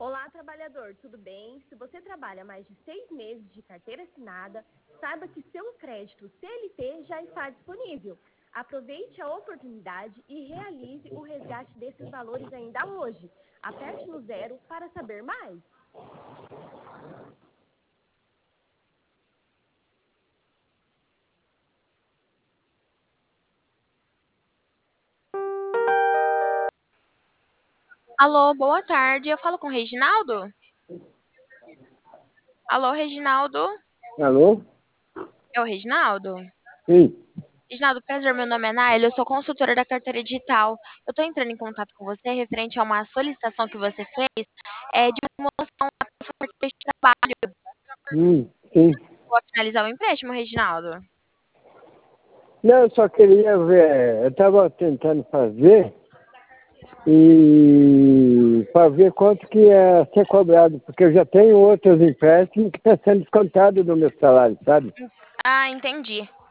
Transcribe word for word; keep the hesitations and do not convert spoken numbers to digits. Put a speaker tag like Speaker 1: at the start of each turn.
Speaker 1: Olá, trabalhador, tudo bem? Se você trabalha mais de seis meses de carteira assinada, saiba que seu crédito C L T já está disponível. Aproveite a oportunidade e realize o resgate desses valores ainda hoje. Aperte no zero para saber mais.
Speaker 2: Alô, boa tarde. Eu falo com o Reginaldo? Alô, Reginaldo?
Speaker 3: Alô?
Speaker 2: É o Reginaldo?
Speaker 3: Sim.
Speaker 2: Reginaldo, prazer, meu nome é Naila, eu sou consultora da carteira digital. Eu estou entrando em contato com você referente a uma solicitação que você fez é, de promoção da oferta de trabalho.
Speaker 3: Hum, sim.
Speaker 2: Vou finalizar o empréstimo, Reginaldo.
Speaker 3: Não, eu só queria ver, eu estava tentando fazer e para ver quanto que ia ser cobrado, porque eu já tenho outros empréstimos que estão sendo descontados do meu salário, sabe?
Speaker 2: Ah, entendi.